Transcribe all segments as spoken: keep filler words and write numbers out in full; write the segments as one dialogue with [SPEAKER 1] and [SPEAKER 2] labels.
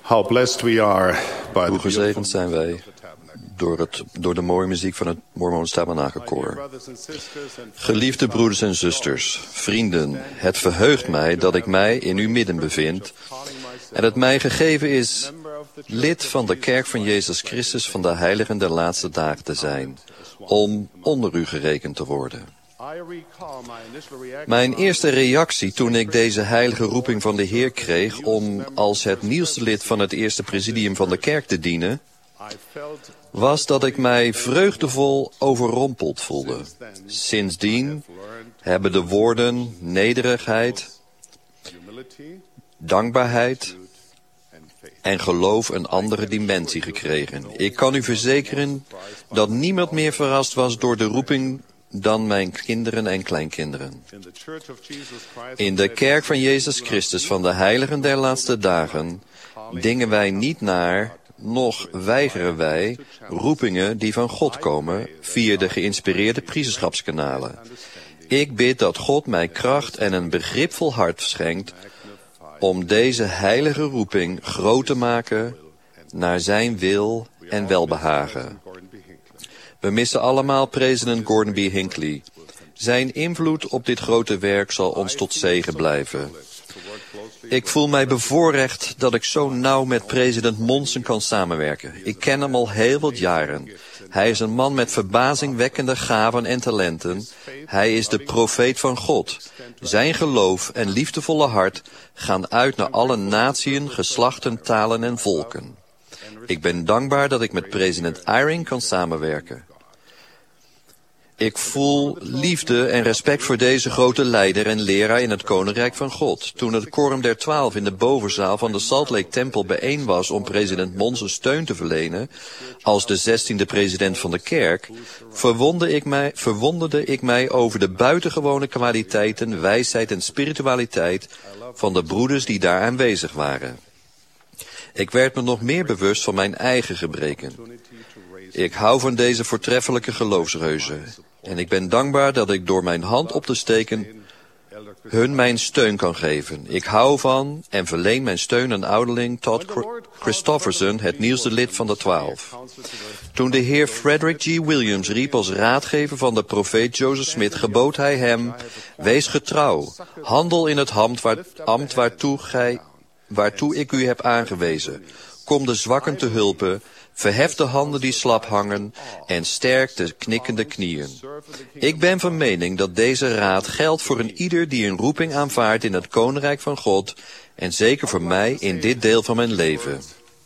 [SPEAKER 1] How blessed we are by
[SPEAKER 2] Hoe
[SPEAKER 1] the
[SPEAKER 2] gezegend zijn wij door, het, door de mooie muziek van het Mormoons Tabernakelkoor. Geliefde broeders en zusters, vrienden, het verheugt mij dat ik mij in uw midden bevind en het mij gegeven is lid van de Kerk van Jezus Christus van de Heiligen der Laatste Dagen te zijn, om onder u gerekend te worden. Mijn eerste reactie toen ik deze heilige roeping van de Heer kreeg om als het nieuwste lid van het eerste presidium van de kerk te dienen, was dat ik mij vreugdevol overrompeld voelde. Sindsdien hebben de woorden nederigheid, dankbaarheid en geloof een andere dimensie gekregen. Ik kan u verzekeren dat niemand meer verrast was door de roeping dan mijn kinderen en kleinkinderen. In de kerk van Jezus Christus van de Heiligen der Laatste Dagen dingen wij niet naar, noch weigeren wij roepingen die van God komen via de geïnspireerde priesterschapskanalen. Ik bid dat God mij kracht en een begripvol hart schenkt om deze heilige roeping groot te maken naar zijn wil en welbehagen. We missen allemaal president Gordon B. Hinckley. Zijn invloed op dit grote werk zal ons tot zegen blijven. Ik voel mij bevoorrecht dat ik zo nauw met president Monson kan samenwerken. Ik ken hem al heel wat jaren. Hij is een man met verbazingwekkende gaven en talenten. Hij is de profeet van God. Zijn geloof en liefdevolle hart gaan uit naar alle natieën, geslachten, talen en volken. Ik ben dankbaar dat ik met president Eyring kan samenwerken. Ik voel liefde en respect voor deze grote leider en leraar in het Koninkrijk van God. Toen het Quorum der Twaalf in de bovenzaal van de Salt Lake Tempel bijeen was om president Monson steun te verlenen als de zestiende president van de kerk, verwonderde ik mij, verwonderde ik mij over de buitengewone kwaliteiten, wijsheid en spiritualiteit van de broeders die daar aanwezig waren. Ik werd me nog meer bewust van mijn eigen gebreken. Ik hou van deze voortreffelijke geloofsreuzen. En ik ben dankbaar dat ik door mijn hand op te steken hun mijn steun kan geven. Ik hou van en verleen mijn steun aan ouderling Todd Christofferson, het nieuwste lid van de twaalf. Toen de heer Frederick G. Williams riep als raadgever van de profeet Joseph Smith, gebood hij hem: wees getrouw, handel in het ambt, waar, ambt waartoe, gij, waartoe ik u heb aangewezen. Kom de zwakken te hulpen, verhef de handen die slap hangen en sterk de knikkende knieën. Ik ben van mening dat deze raad geldt voor een ieder die een roeping aanvaardt in het Koninkrijk van God en zeker voor mij in dit deel van mijn leven.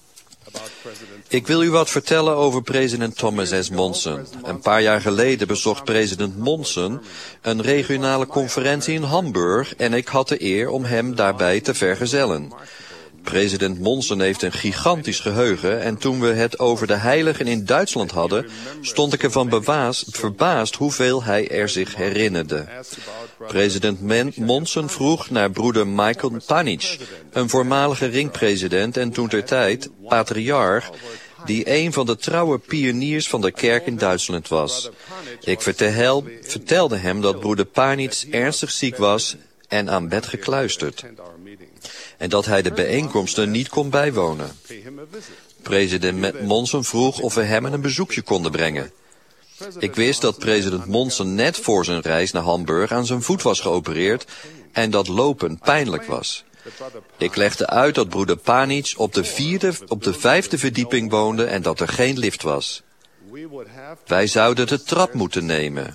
[SPEAKER 2] Ik wil u wat vertellen over president Thomas S. Monson. Een paar jaar geleden bezocht president Monson een regionale conferentie in Hamburg en ik had de eer om hem daarbij te vergezellen. President Monson heeft een gigantisch geheugen en toen we het over de heiligen in Duitsland hadden, stond ik ervan bewaas, verbaasd hoeveel hij er zich herinnerde. President Monson vroeg naar broeder Michael Panic, een voormalige ringpresident en toentertijd patriarch, die een van de trouwe pioniers van de kerk in Duitsland was. Ik vertel, vertelde hem dat broeder Panic ernstig ziek was en aan bed gekluisterd en dat hij de bijeenkomsten niet kon bijwonen. President Monson vroeg of we hem een bezoekje konden brengen. Ik wist dat president Monson net voor zijn reis naar Hamburg aan zijn voet was geopereerd en dat lopen pijnlijk was. Ik legde uit dat broeder Panic op de, vierde, op de vijfde verdieping woonde en dat er geen lift was. Wij zouden de trap moeten nemen.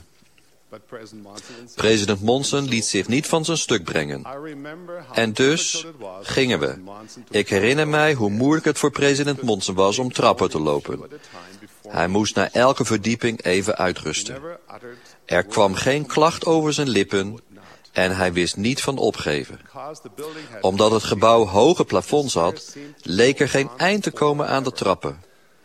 [SPEAKER 2] President Monson liet zich niet van zijn stuk brengen. En dus gingen we. Ik herinner mij hoe moeilijk het voor president Monson was om trappen te lopen. Hij moest na elke verdieping even uitrusten. Er kwam geen klacht over zijn lippen en hij wist niet van opgeven. Omdat het gebouw hoge plafonds had, leek er geen eind te komen aan de trappen.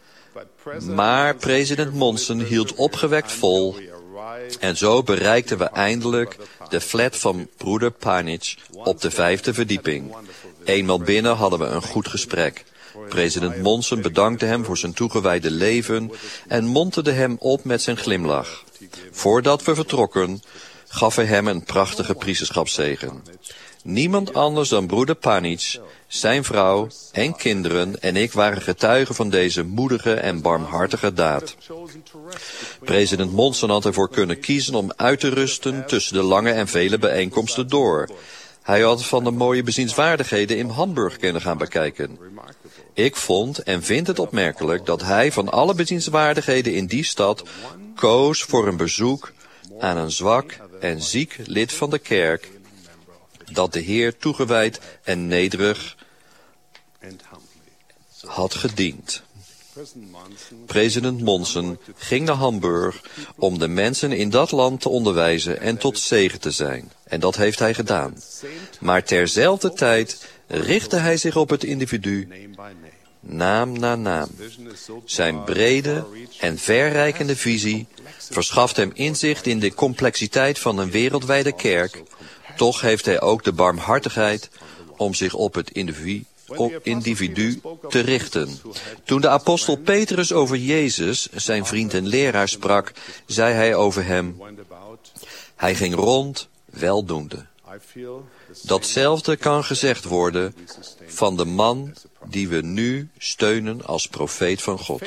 [SPEAKER 2] Maar president Monson hield opgewekt vol en zo bereikten we eindelijk de flat van broeder Panic op de vijfde verdieping. Eenmaal binnen hadden we een goed gesprek. President Monson bedankte hem voor zijn toegewijde leven en monterde hem op met zijn glimlach. Voordat we vertrokken, gaf hij hem een prachtige priesterschapszegen. Niemand anders dan broeder Panic, zijn vrouw en kinderen en ik waren getuigen van deze moedige en barmhartige daad. President Monson had ervoor kunnen kiezen om uit te rusten tussen de lange en vele bijeenkomsten door. Hij had van de mooie bezienswaardigheden in Hamburg kunnen gaan bekijken. Ik vond en vind het opmerkelijk dat hij van alle bezienswaardigheden in die stad koos voor een bezoek aan een zwak en ziek lid van de kerk, dat de Heer toegewijd en nederig had gediend. President Monson ging naar Hamburg om de mensen in dat land te onderwijzen en tot zegen te zijn. En dat heeft hij gedaan. Maar terzelfde tijd richtte hij zich op het individu, naam na naam. Zijn brede en verrijkende visie verschaft hem inzicht in de complexiteit van een wereldwijde kerk. Toch heeft hij ook de barmhartigheid om zich op het individu, op individu te richten. Toen de apostel Petrus over Jezus, zijn vriend en leraar, sprak, zei hij over hem: hij ging rond weldoende. Datzelfde kan gezegd worden van de man die we nu steunen als profeet van God.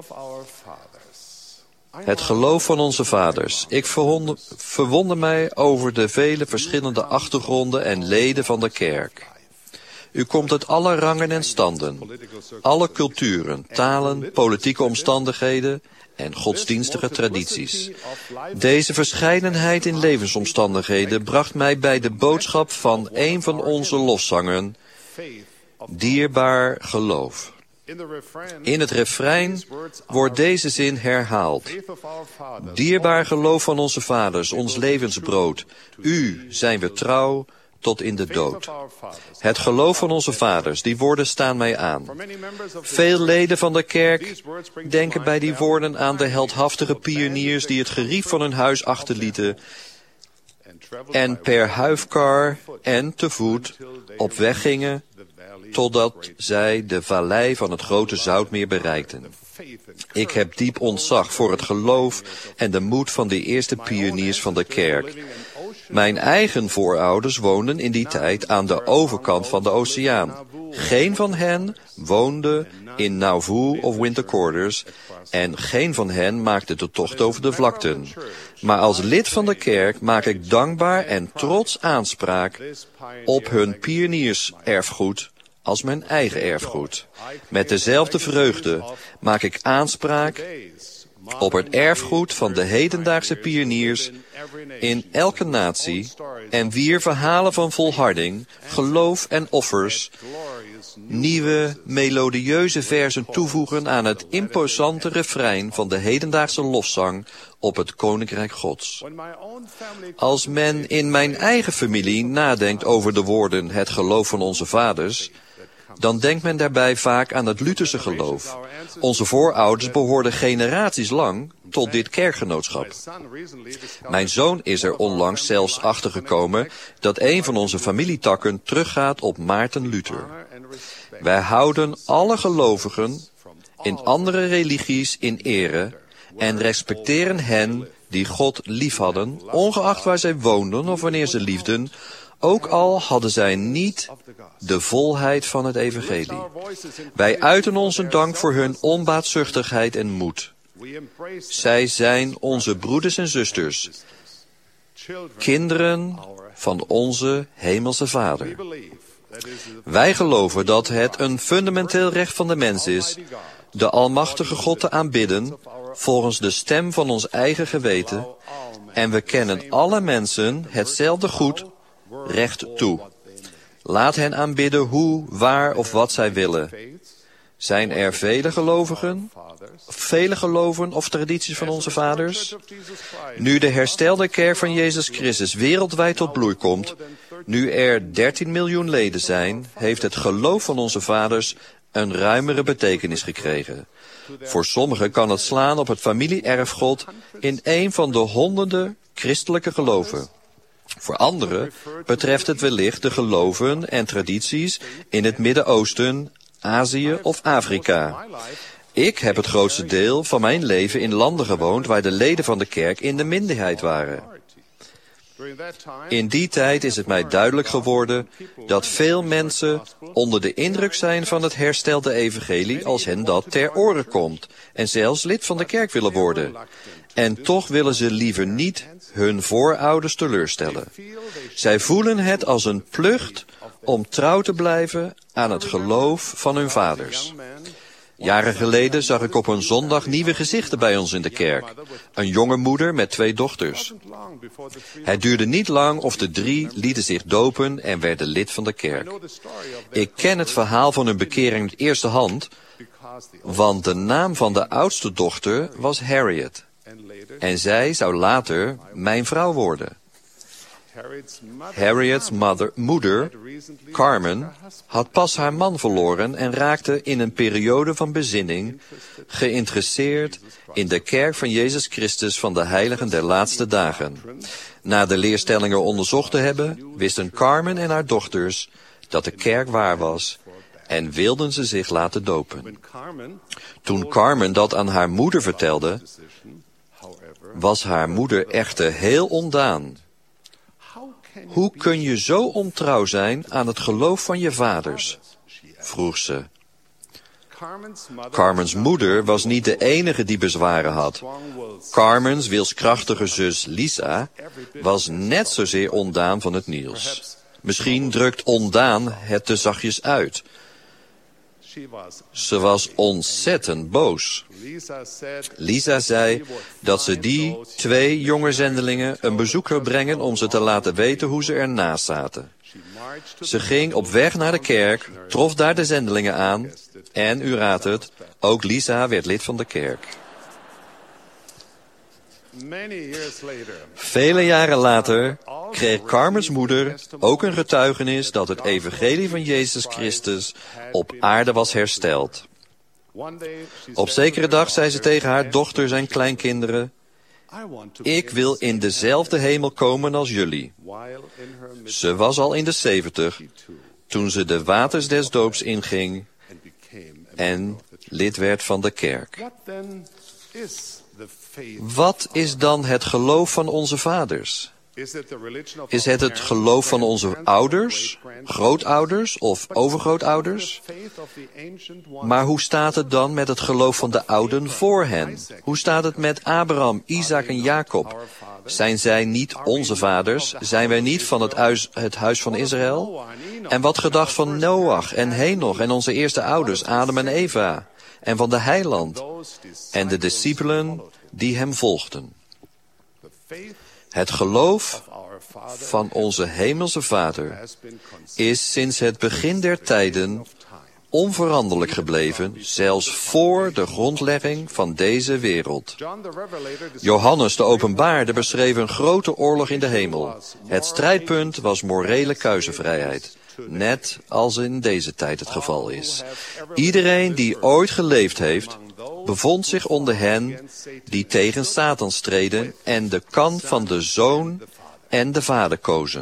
[SPEAKER 2] Het geloof van onze vaders. Ik verwonder, verwonder mij over de vele verschillende achtergronden en leden van de kerk. U komt uit alle rangen en standen, alle culturen, talen, politieke omstandigheden en godsdienstige tradities. Deze verscheidenheid in levensomstandigheden bracht mij bij de boodschap van een van onze loszangeren: dierbaar geloof. In het refrein wordt deze zin herhaald. Dierbaar geloof van onze vaders, ons levensbrood. U zijn we trouw tot in de dood. Het geloof van onze vaders, die woorden staan mij aan. Veel leden van de kerk denken bij die woorden aan de heldhaftige pioniers die het gerief van hun huis achterlieten en per huifkar en te voet op weg gingen totdat zij de vallei van het grote Zoutmeer bereikten. Ik heb diep ontzag voor het geloof en de moed van de eerste pioniers van de kerk. Mijn eigen voorouders woonden in die tijd aan de overkant van de oceaan. Geen van hen woonde in Nauvoo of Winter Quarters en geen van hen maakte de tocht over de vlakten. Maar als lid van de kerk maak ik dankbaar en trots aanspraak op hun pionierserfgoed als mijn eigen erfgoed. Met dezelfde vreugde maak ik aanspraak op het erfgoed van de hedendaagse pioniers in elke natie en wier verhalen van volharding, geloof en offers nieuwe melodieuze versen toevoegen aan het imposante refrein van de hedendaagse lofzang op het Koninkrijk Gods. Als men in mijn eigen familie nadenkt over de woorden het geloof van onze vaders, dan denkt men daarbij vaak aan het Lutherse geloof. Onze voorouders behoorden generaties lang tot dit kerkgenootschap. Mijn zoon is er onlangs zelfs achtergekomen dat een van onze familietakken teruggaat op Maarten Luther. Wij houden alle gelovigen in andere religies in ere en respecteren hen die God liefhadden, ongeacht waar zij woonden of wanneer ze liefden, ook al hadden zij niet de volheid van het evangelie. Wij uiten onze dank voor hun onbaatzuchtigheid en moed. Zij zijn onze broeders en zusters, kinderen van onze hemelse Vader. Wij geloven dat het een fundamenteel recht van de mens is de almachtige God te aanbidden volgens de stem van ons eigen geweten, en we kennen alle mensen hetzelfde goed recht toe. Laat hen aanbidden hoe, waar of wat zij willen. Zijn er vele gelovigen, vele geloven of tradities van onze vaders? Nu de herstelde kerk van Jezus Christus wereldwijd tot bloei komt, nu er dertien miljoen leden zijn, heeft het geloof van onze vaders een ruimere betekenis gekregen. Voor sommigen kan het slaan op het familie-erfgoed in een van de honderden christelijke geloven. Voor anderen betreft het wellicht de geloven en tradities in het Midden-Oosten, Azië of Afrika. Ik heb het grootste deel van mijn leven in landen gewoond waar de leden van de kerk in de minderheid waren. In die tijd is het mij duidelijk geworden dat veel mensen onder de indruk zijn van het herstelde evangelie als hen dat ter oren komt en zelfs lid van de kerk willen worden. En toch willen ze liever niet hun voorouders teleurstellen. Zij voelen het als een plicht om trouw te blijven aan het geloof van hun vaders. Jaren geleden zag ik op een zondag nieuwe gezichten bij ons in de kerk. Een jonge moeder met twee dochters. Het duurde niet lang of de drie lieten zich dopen en werden lid van de kerk. Ik ken het verhaal van hun bekering uit eerste hand, want de naam van de oudste dochter was Harriet. En zij zou later mijn vrouw worden. Harriet's mother, moeder, Carmen, had pas haar man verloren en raakte in een periode van bezinning geïnteresseerd in de kerk van Jezus Christus van de heiligen der laatste dagen. Na de leerstellingen onderzocht te hebben, wisten Carmen en haar dochters dat de kerk waar was en wilden ze zich laten dopen. Toen Carmen dat aan haar moeder vertelde, was haar moeder echter heel ontdaan. Hoe kun je zo ontrouw zijn aan het geloof van je vaders? Vroeg ze. Carmen's moeder was niet de enige die bezwaren had. Carmen's wilskrachtige zus Lisa was net zozeer ontdaan van het nieuws. Misschien drukt ondaan het te zachtjes uit. Ze was ontzettend boos. Lisa zei dat ze die twee jonge zendelingen een bezoek zou brengen om ze te laten weten hoe ze ernaast zaten. Ze ging op weg naar de kerk, trof daar de zendelingen aan en, u raadt het, ook Lisa werd lid van de kerk. Vele jaren later kreeg Carmen's moeder ook een getuigenis dat het evangelie van Jezus Christus op aarde was hersteld. Op zekere dag zei ze tegen haar dochters en kleinkinderen: ik wil in dezelfde hemel komen als jullie. Ze was al in de zeventig toen ze de waters des doops inging en lid werd van de kerk. Wat is dan het geloof van onze vaders? Is het het geloof van onze ouders, grootouders of overgrootouders? Maar hoe staat het dan met het geloof van de ouden voor hen? Hoe staat het met Abraham, Isaac en Jacob? Zijn zij niet onze vaders? Zijn wij niet van het huis, het huis van Israël? En wat gedacht van Noach en Henoch en onze eerste ouders, Adam en Eva? En van de heiland en de discipelen die hem volgden. Het geloof van onze hemelse Vader is sinds het begin der tijden onveranderlijk gebleven, zelfs voor de grondlegging van deze wereld. Johannes de Openbaarder beschreef een grote oorlog in de hemel. Het strijdpunt was morele keuzevrijheid. Net als in deze tijd het geval is. Iedereen die ooit geleefd heeft, bevond zich onder hen die tegen Satan streden en de kant van de Zoon en de Vader kozen.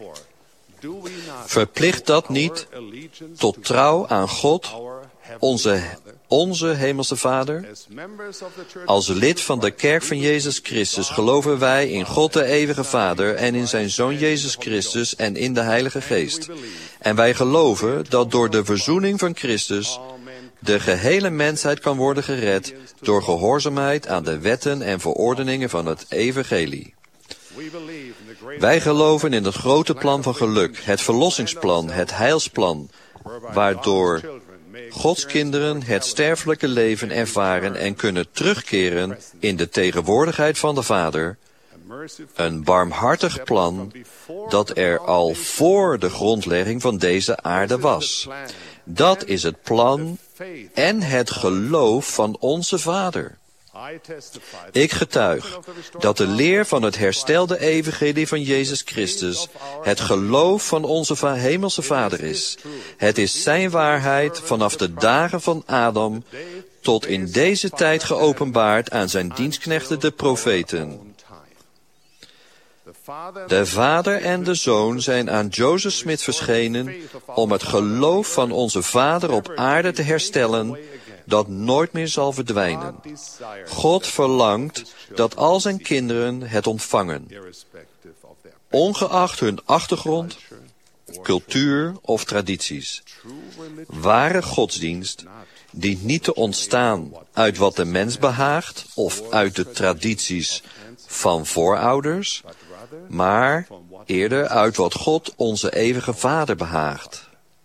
[SPEAKER 2] Verplicht dat niet tot trouw aan God, onze, onze hemelse Vader? Als lid van de kerk van Jezus Christus geloven wij in God de eeuwige Vader en in zijn Zoon Jezus Christus en in de Heilige Geest. En wij geloven dat door de verzoening van Christus de gehele mensheid kan worden gered door gehoorzaamheid aan de wetten en verordeningen van het evangelie. Wij geloven in het grote plan van geluk, het verlossingsplan, het heilsplan, waardoor Gods kinderen het sterfelijke leven ervaren en kunnen terugkeren in de tegenwoordigheid van de Vader. Een barmhartig plan dat er al voor de grondlegging van deze aarde was. Dat is het plan en het geloof van onze Vader. Ik getuig dat de leer van het herstelde evangelie van Jezus Christus het geloof van onze hemelse Vader is. Het is zijn waarheid vanaf de dagen van Adam tot in deze tijd geopenbaard aan zijn dienstknechten de profeten. De Vader en de Zoon zijn aan Joseph Smith verschenen om het geloof van onze Vader op aarde te herstellen, dat nooit meer zal verdwijnen. God verlangt dat al zijn kinderen het ontvangen, ongeacht hun achtergrond, cultuur of tradities. Ware godsdienst dient niet te ontstaan uit wat de mens behaagt of uit de tradities van voorouders, maar eerder uit wat God onze eeuwige Vader behaagt.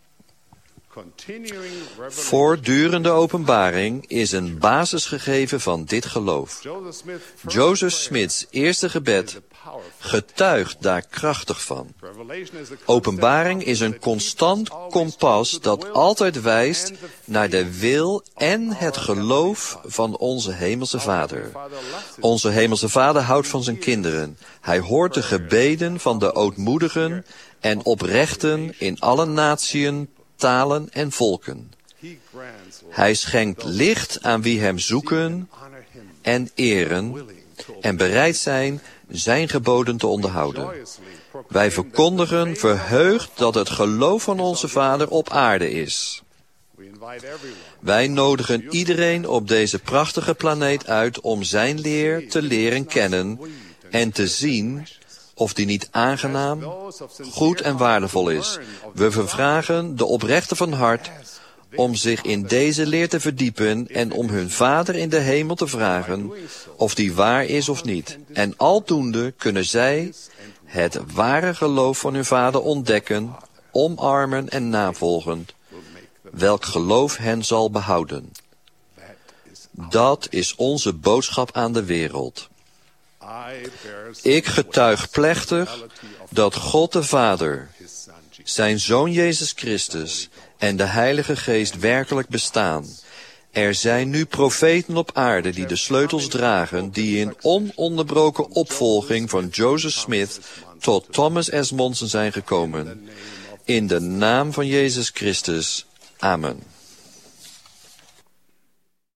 [SPEAKER 2] Voortdurende openbaring is een basisgegeven van dit geloof. Joseph Smith's eerste gebed getuigt daar krachtig van. Openbaring is een constant kompas dat altijd wijst naar de wil en het geloof van onze Hemelse Vader. Onze Hemelse Vader houdt van zijn kinderen. Hij hoort de gebeden van de ootmoedigen en oprechten in alle natieën, talen en volken. Hij schenkt licht aan wie hem zoeken en eren en bereid zijn zijn geboden te onderhouden. Wij verkondigen verheugd dat het geloof van onze Vader op aarde is. Wij nodigen iedereen op deze prachtige planeet uit om zijn leer te leren kennen en te zien of die niet aangenaam, goed en waardevol is. We vervragen de oprechten van hart om zich in deze leer te verdiepen en om hun Vader in de hemel te vragen of die waar is of niet. En aldoende kunnen zij het ware geloof van hun Vader ontdekken, omarmen en navolgen, welk geloof hen zal behouden. Dat is onze boodschap aan de wereld. Ik getuig plechtig dat God de Vader, zijn Zoon Jezus Christus en de Heilige Geest werkelijk bestaan. Er zijn nu profeten op aarde die de sleutels dragen, die in ononderbroken opvolging van Joseph Smith tot Thomas S. Monson zijn gekomen. In de naam van Jezus Christus. Amen.